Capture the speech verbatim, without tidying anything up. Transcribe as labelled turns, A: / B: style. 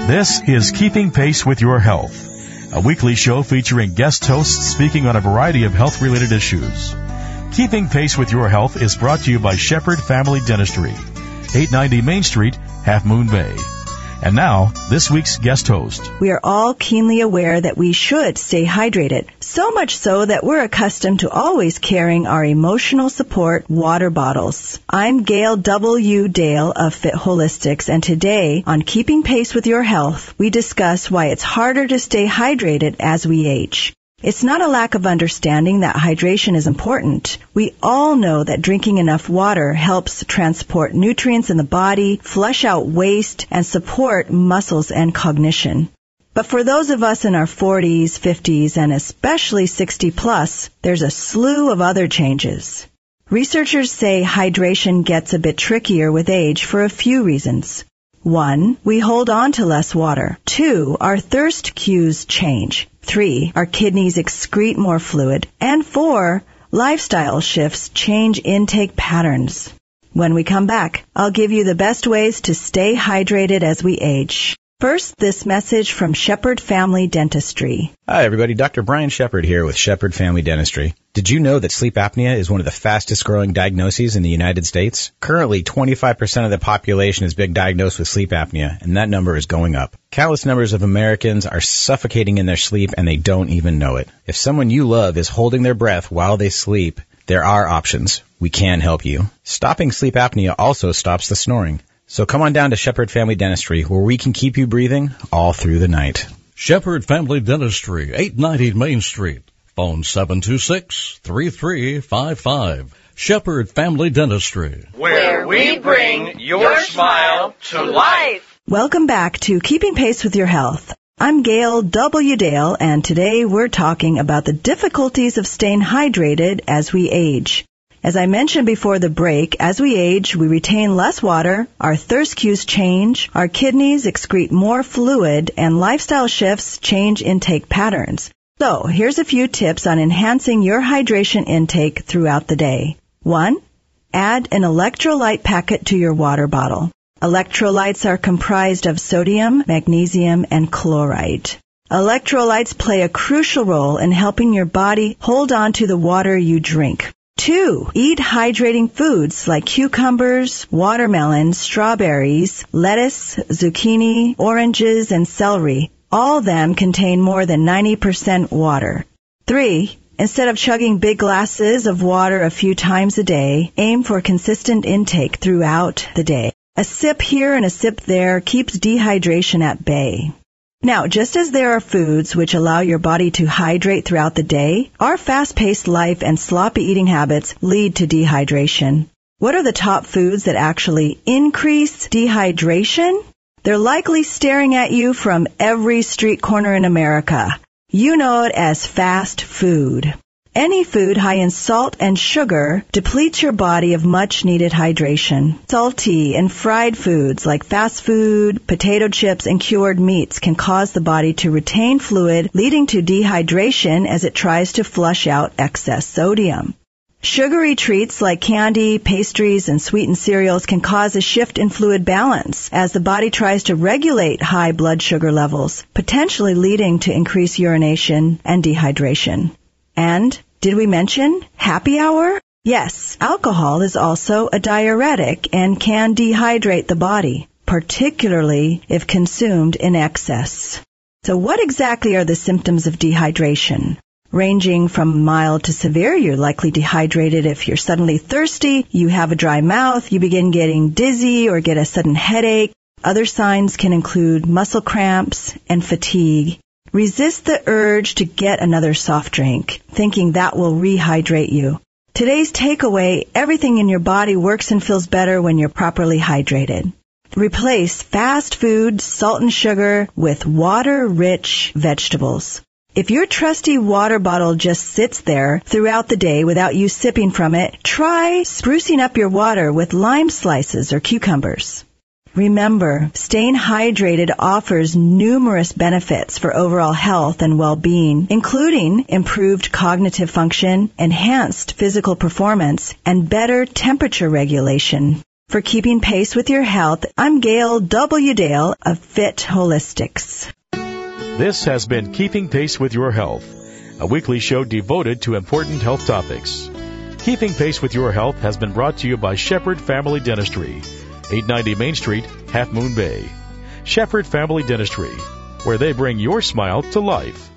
A: This is Keeping Pace with Your Health, a weekly show featuring guest hosts speaking on a variety of health-related issues. Keeping Pace with Your Health is brought to you by Shepherd Family Dentistry, eight ninety Main Street, Half Moon Bay. And now, this week's guest host.
B: We are all keenly aware that we should stay hydrated, so much so that we're accustomed to always carrying our emotional support water bottles. I'm Gail W. Dale of Fit Holistics, and today on Keeping Pace with Your Health, we discuss why it's harder to stay hydrated as we age. It's not a lack of understanding that hydration is important. We all know that drinking enough water helps transport nutrients in the body, flush out waste, and support muscles and cognition. But for those of us in our forties, fifties, and especially sixty plus, there's a slew of other changes. Researchers say hydration gets a bit trickier with age for a few reasons. One, we hold on to less water. Two, our thirst cues change. Three, our kidneys excrete more fluid. And four, lifestyle shifts change intake patterns. When we come back, I'll give you the best ways to stay hydrated as we age. First, this message from Shepherd Family Dentistry.
C: Hi, everybody. Doctor Brian Shepherd here with Shepherd Family Dentistry. Did you know that sleep apnea is one of the fastest growing diagnoses in the United States? Currently, twenty-five percent of the population has been diagnosed with sleep apnea, and that number is going up. Countless numbers of Americans are suffocating in their sleep, and they don't even know it. If someone you love is holding their breath while they sleep, there are options. We can help you. Stopping sleep apnea also stops the snoring. So come on down to Shepherd Family Dentistry, where we can keep you breathing all through the night.
D: Shepherd Family Dentistry, eight ninety Main Street. Phone seven two six, three three five five. Shepherd Family Dentistry,
E: where we bring your smile to life.
B: Welcome back to Keeping Pace with Your Health. I'm Gail W. Dale, and today we're talking about the difficulties of staying hydrated as we age. As I mentioned before the break, as we age, we retain less water, our thirst cues change, our kidneys excrete more fluid, and lifestyle shifts change intake patterns. So, here's a few tips on enhancing your hydration intake throughout the day. One, add an electrolyte packet to your water bottle. Electrolytes are comprised of sodium, magnesium, and chloride. Electrolytes play a crucial role in helping your body hold on to the water you drink. Two, eat hydrating foods like cucumbers, watermelons, strawberries, lettuce, zucchini, oranges, and celery. All of them contain more than ninety percent water. Three, instead of chugging big glasses of water a few times a day, aim for consistent intake throughout the day. A sip here and a sip there keeps dehydration at bay. Now, just as there are foods which allow your body to hydrate throughout the day, our fast-paced life and sloppy eating habits lead to dehydration. What are the top foods that actually increase dehydration? They're likely staring at you from every street corner in America. You know it as fast food. Any food high in salt and sugar depletes your body of much-needed hydration. Salty and fried foods like fast food, potato chips, and cured meats can cause the body to retain fluid, leading to dehydration as it tries to flush out excess sodium. Sugary treats like candy, pastries, and sweetened cereals can cause a shift in fluid balance as the body tries to regulate high blood sugar levels, potentially leading to increased urination and dehydration. And did we mention happy hour? Yes, alcohol is also a diuretic and can dehydrate the body, particularly if consumed in excess. So what exactly are the symptoms of dehydration? Ranging from mild to severe, you're likely dehydrated if you're suddenly thirsty, you have a dry mouth, you begin getting dizzy or get a sudden headache. Other signs can include muscle cramps and fatigue. Resist the urge to get another soft drink, thinking that will rehydrate you. Today's takeaway, everything in your body works and feels better when you're properly hydrated. Replace fast food, salt and sugar with water-rich vegetables. If your trusty water bottle just sits there throughout the day without you sipping from it, try sprucing up your water with lime slices or cucumbers. Remember, staying hydrated offers numerous benefits for overall health and well-being, including improved cognitive function, enhanced physical performance, and better temperature regulation. For Keeping Pace with Your Health, I'm Gail W. Dale of Fit Holistics.
A: This has been Keeping Pace with Your Health, a weekly show devoted to important health topics. Keeping Pace with Your Health has been brought to you by Shepherd Family Dentistry, eight ninety Main Street, Half Moon Bay. Shepherd Family Dentistry, where they bring your smile to life.